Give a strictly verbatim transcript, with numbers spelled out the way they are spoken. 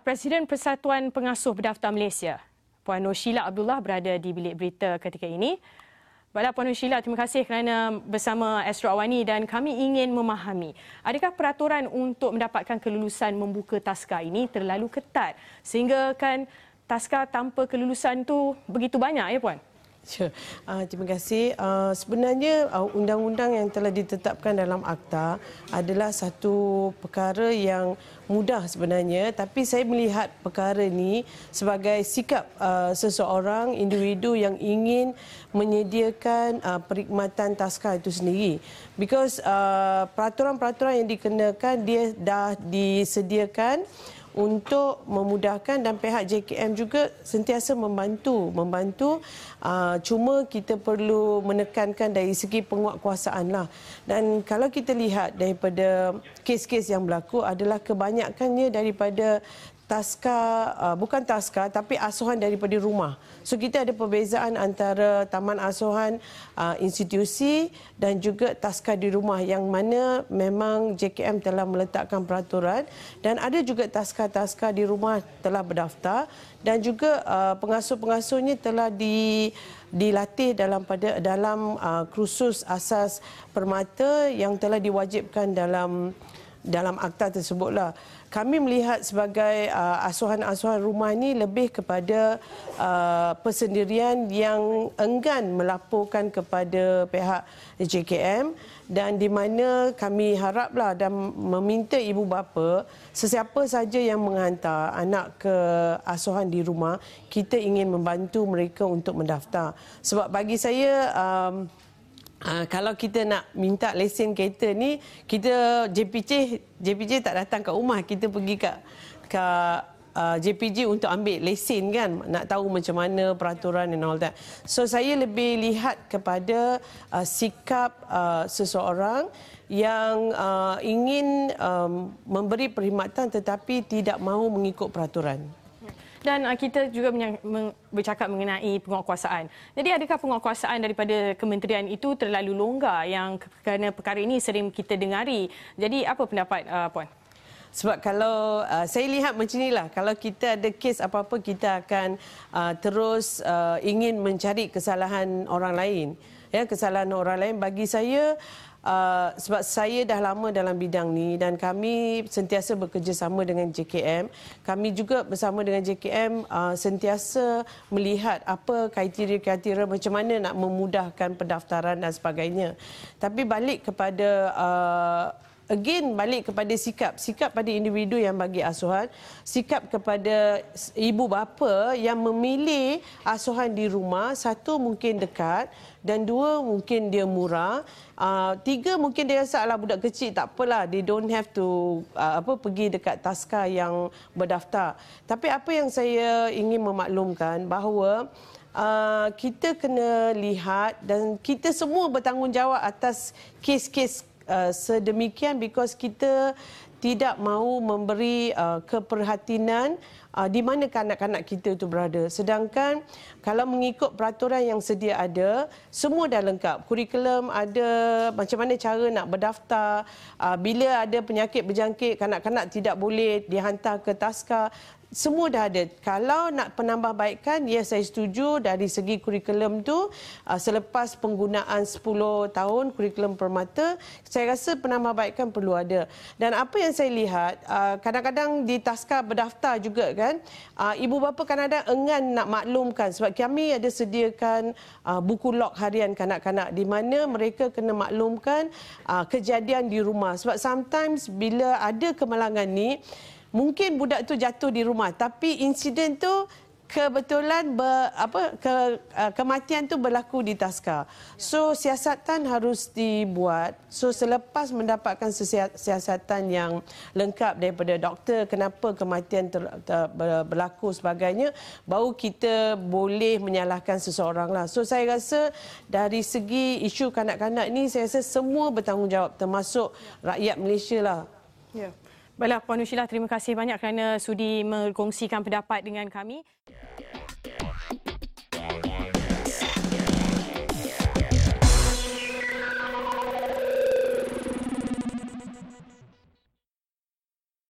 Presiden Persatuan Pengasuh Berdaftar Malaysia, Puan Nur Sheila Abdullah berada di bilik berita ketika ini. Baiklah Puan Nur Sheila, terima kasih kerana bersama Astro Awani dan kami ingin memahami, adakah peraturan untuk mendapatkan kelulusan membuka taska ini terlalu ketat sehingga kan taska tanpa kelulusan itu begitu banyak ya Puan? Sure. Uh, terima kasih. Uh, sebenarnya uh, undang-undang yang telah ditetapkan dalam Akta adalah satu perkara yang mudah sebenarnya, tapi saya melihat perkara ini sebagai sikap uh, seseorang individu yang ingin menyediakan uh, perkhidmatan taska itu sendiri. Because uh, peraturan-peraturan yang dikenakan dia dah disediakan untuk memudahkan dan pihak J K M juga sentiasa membantu membantu uh, cuma kita perlu menekankan dari segi penguatkuasaan lah. Dan kalau kita lihat daripada kes-kes yang berlaku adalah kebanyakannya daripada taska, uh, bukan taska tapi asuhan daripada rumah. So kita ada perbezaan antara taman asuhan uh, institusi dan juga taska di rumah yang mana memang J K M telah meletakkan peraturan, dan ada juga taska-taska di rumah telah berdaftar dan juga uh, pengasuh-pengasuhnya telah di dilatih dalam pada dalam uh, kursus asas permata yang telah diwajibkan dalam dalam akta tersebutlah. Kami melihat sebagai uh, asuhan-asuhan rumah ini lebih kepada uh, persendirian yang enggan melaporkan kepada pihak J K M, dan di mana kami haraplah dan meminta ibu bapa sesiapa saja yang menghantar anak ke asuhan di rumah, kita ingin membantu mereka untuk mendaftar. Sebab bagi saya um, Uh, kalau kita nak minta lesen kereta ni, kita J P J J P J tak datang kat rumah, kita pergi kat ke uh, J P J untuk ambil lesen kan, nak tahu macam mana peraturan and all that. So saya lebih lihat kepada uh, sikap uh, seseorang yang uh, ingin um, memberi perkhidmatan tetapi tidak mahu mengikut peraturan. Dan uh, kita juga bercakap mengenai penguatkuasaan. Jadi adakah penguatkuasaan daripada kementerian itu terlalu longgar yang kerana perkara ini sering kita dengari. Jadi apa pendapat uh, Puan? Sebab kalau uh, saya lihat macam inilah, kalau kita ada kes apa-apa kita akan uh, terus uh, ingin mencari kesalahan orang lain. Ya, kesalahan orang lain bagi saya Uh, sebab saya dah lama dalam bidang ni dan kami sentiasa bekerjasama dengan J K M. Kami juga bersama dengan J K M uh, sentiasa melihat apa kriteria-kriteria macam mana nak memudahkan pendaftaran dan sebagainya. Tapi balik kepada uh, Again, balik kepada sikap. Sikap pada individu yang bagi asuhan, sikap kepada ibu bapa yang memilih asuhan di rumah. Satu, mungkin dekat, dan dua, mungkin dia murah. Uh, tiga, mungkin dia rasa ala budak kecil, tak apalah, they don't have to uh, apa pergi dekat taska yang berdaftar. Tapi apa yang saya ingin memaklumkan bahawa uh, kita kena lihat dan kita semua bertanggungjawab atas kes-kes Uh, sedemikian, because kita tidak mahu memberi uh, keperhatian uh, di mana kanak-kanak kita itu berada. Sedangkan kalau mengikut peraturan yang sedia ada, semua dah lengkap. Kurikulum ada, macam mana cara nak berdaftar, uh, bila ada penyakit berjangkit, kanak-kanak tidak boleh dihantar ke taska. Semua dah ada. Kalau nak penambahbaikan, ya saya setuju dari segi kurikulum tu, uh, selepas penggunaan sepuluh tahun kurikulum permata, saya rasa penambahbaikan perlu ada. Dan apa yang saya lihat, uh, kadang-kadang di taska berdaftar juga kan, uh, ibu bapa kadang-kadang enggan nak maklumkan sebab kami ada sediakan uh, buku log harian kanak-kanak di mana mereka kena maklumkan uh, kejadian di rumah. Sebab sometimes bila ada kemalangan ni, mungkin budak tu jatuh di rumah tapi insiden tu kebetulan ber, apa ke, uh, kematian tu berlaku di taska. So siasatan harus dibuat. So selepas mendapatkan siasatan yang lengkap daripada doktor kenapa kematian ter, ter, berlaku sebagainya, baru kita boleh menyalahkan seseorang lah. So saya rasa dari segi isu kanak-kanak ni, saya rasa semua bertanggungjawab termasuk rakyat Malaysia lah. Ya. Baiklah Puan Nur Sheila, terima kasih banyak kerana sudi berkongsikan pendapat dengan kami.